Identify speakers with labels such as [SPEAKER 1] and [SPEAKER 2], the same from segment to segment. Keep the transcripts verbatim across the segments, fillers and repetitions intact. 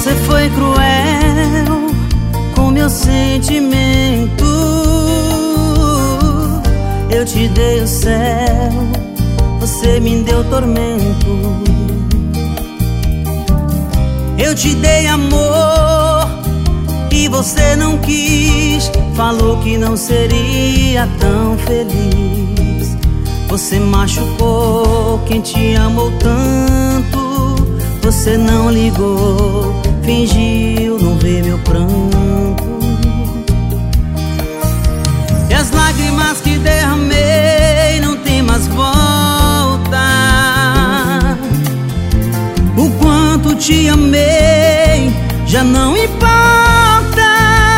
[SPEAKER 1] Você foi cruel com meu sentimento. Eu te dei o céu, você me deu tormento. Eu te dei amor e você não quis. Falou que não seria tão feliz. Você machucou quem te amou tanto. Você não ligou, fingiu não ver meu pranto. E as lágrimas que derramei não tem mais volta. O quanto te amei já não importa.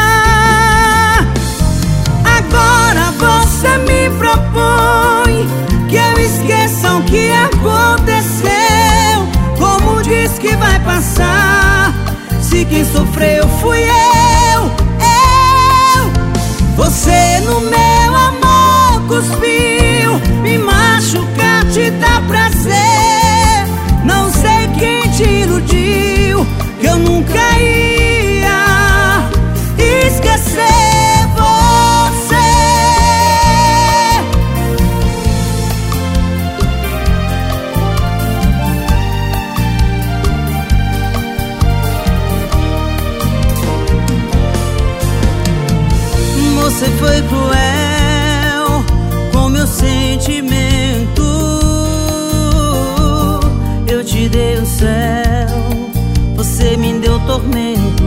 [SPEAKER 1] Agora você me propõe que eu esqueça o que aconteceu. Como diz que vai passar, se quem sofreu fui eu, eu. Você no meu amor cuspiu, me machucar te dá prazer. Não sei quem te iludiu, que eu nunca ia esquecer você. Você foi cruel com meu sentimento. Eu te dei o céu, você me deu tormento.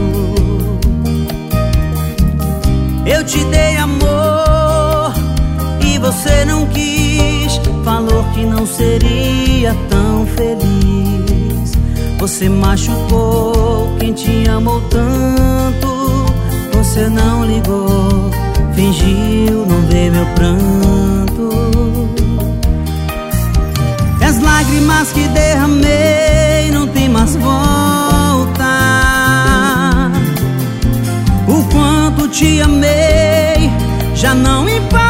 [SPEAKER 1] Eu te dei amor e você não quis. Falou que não seria tão feliz. Você machucou quem te amou tanto. Você não ligou, fingiu não ver meu pranto. As lágrimas que derramei não tem mais volta. O quanto te amei já não importa.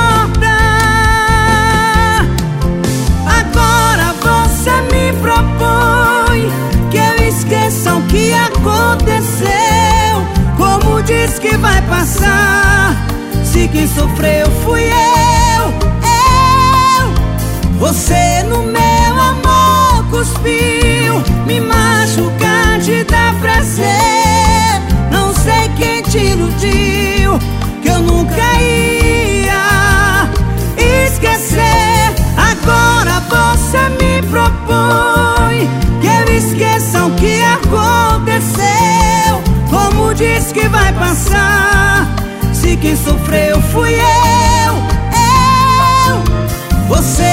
[SPEAKER 1] Agora você me propõe que eu esqueça o que aconteceu. Como diz que vai passar, se quem sofreu fui eu, eu. Você no meu amor cuspiu, me machucar te dá prazer. Não sei quem te iludiu, que eu nunca ia esquecer. Agora você me propõe que eu esqueça o que aconteceu. Como diz que vai passar, se quem sofreu fui eu, eu. Você